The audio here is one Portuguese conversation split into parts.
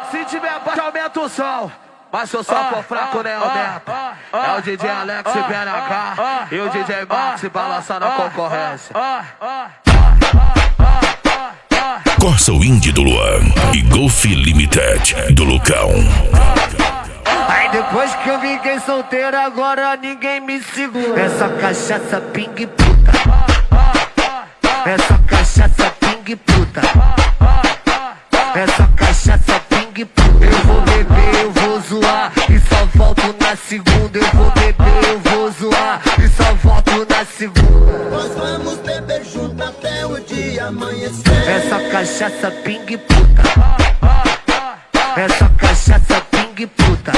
Se tiver baixo, aumenta o som. Mas se o som for fraco, nem aumenta. É o DJ Alex e BNH e o DJ Max balançando a concorrência. Corsa Wind do Luan e Golf Limited do Lucão. Aí depois que eu fiquei solteiro, agora ninguém me segura. Essa cachaça ping puta. Essa cachaça ping puta. Essa cachaça ping puta. Eu vou beber, eu vou zoar e só volto na segunda. Eu vou beber, eu vou zoar e só volto na segunda. Nós vamos beber junto até o dia amanhecer. Essa cachaça ping puta. Essa cachaça ping puta.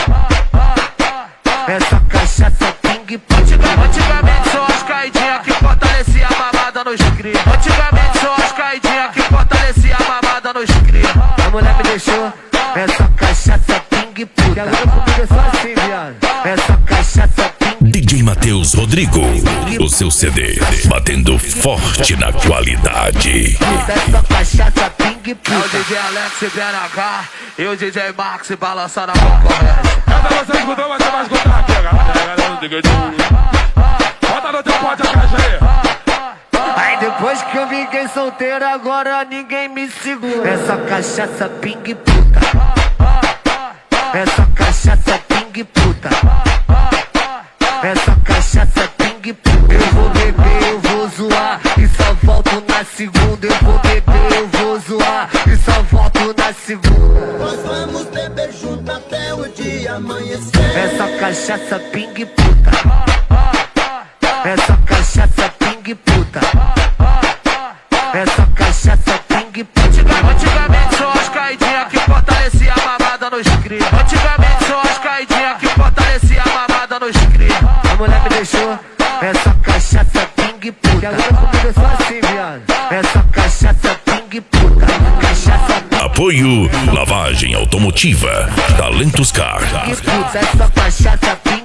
Essa cachaça ping puta. Antigamente só as caidinhas que fortalecia a mamada nos cria. Antigamente só as caidinhas que fortalecia a mamada nos cria. A mulher me deixou. Essa cachaça ping puta. E agora comigo é só assim, viado. Essa cachaça ping. DJ Matheus Rodrigo, o seu CD batendo forte na qualidade. Essa cachaça ping É o puta. DJ Alex e BNH e o DJ Max balançando a concorrência. Cada você escutou, você vai escutar aqui, galera. Bota no teu pote a caixa aí. Aí depois que eu fiquei solteiro, agora ninguém me segura. Essa cachaça ping puta. Essa cachaça ping puta. Essa cachaça ping puta. Eu vou beber, eu vou zoar e só volto na segunda. Eu vou beber, eu vou zoar e só volto na segunda. Nós vamos beber junto até o dia amanhecer. Essa cachaça ping puta. Essa cachaça ping puta. Essa cachaça ping puta. Antigamente só as caidinhas que fortalecia a mamada nos cria. Antigamente só as caidinhas que fortalecia a mamada nos cria. A mulher me deixou. Essa cachaça ping puta. E agora comigo é só assim, viado. Essa cachaça ping puta. Cachaça ping Apoio Lavagem Automotiva Talentos Car. puta. Essa cachaça ping